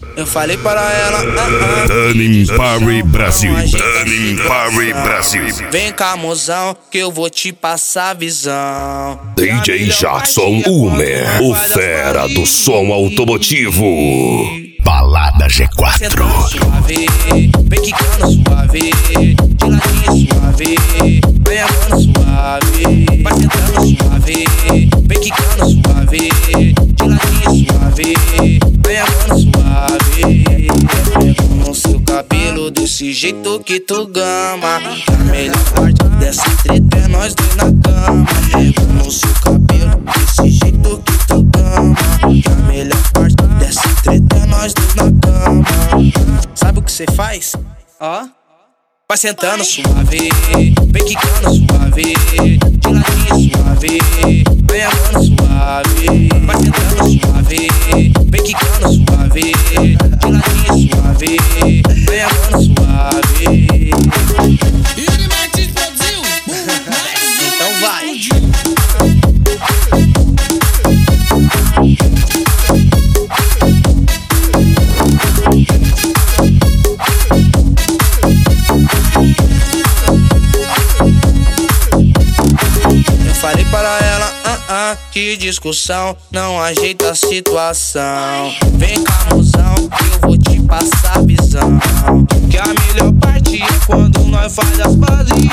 Eu falei para ela, Turning Party Brasil. Turning Party Brasil. vem cá, mozão, que eu vou te passar a visão. DJ Jackson Humer, o fera do som automotivo. Balada G4. Sentando suave, vem quicando suave, de ladinho suave, vem amando suave. Vai sentando suave, vem quicando suave, de ladinho suave, vem amando suave. Pego no seu cabelo desse jeito que tu gama. A melhor parte dessa treta é nós dois na cama. Pego no seu cabelo desse jeito que tu gama. A melhor parte dessa treta é nós dois na cama. Sabe o que cê faz? Ó, vai sentando suave, vem quicando suave, de ladinho suave, vem amando suave. Vai sentando suave, vem quicando suave, de ladinho suave, vem amando suave. Então vai. Eu falei para ela, que discussão não ajeita a situação. Vem cá, mozão, que eu vou te passar a visão. Que a melhor parte é quando nós faz as pazes.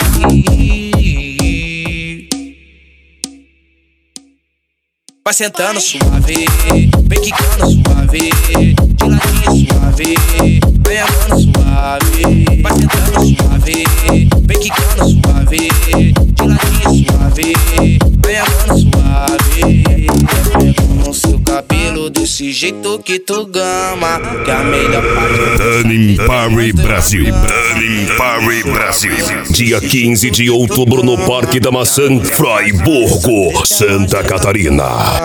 Vai sentando suave, vem quicando suave, de ladinho suave, vem amando suave. Vai sentando suave, vem quicando suave, de ladinho suave, vem amando suave. Pego no seu cabelo desse jeito que tu gama. Que a melhor parte Turning Party Brasil. Turning Party Brasil. Dia 15 de outubro no Parque da Maçã, Fraiburgo, Santa Catarina.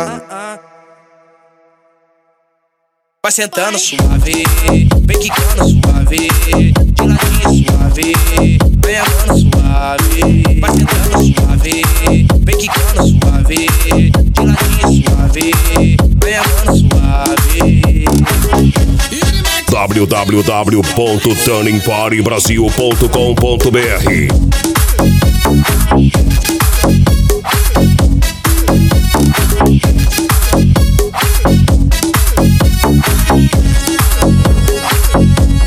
vai sentando suave, vem quicando suave, de ladinho suave, vem amando suave. Vai sentando suave, vem quicando suave, de ladinho suave, vem amando suave. www.turningpartybrasil.com.br.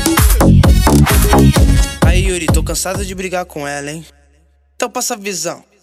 Aí, Yuri, tô cansado de brigar com ela, hein? Então passa a visão.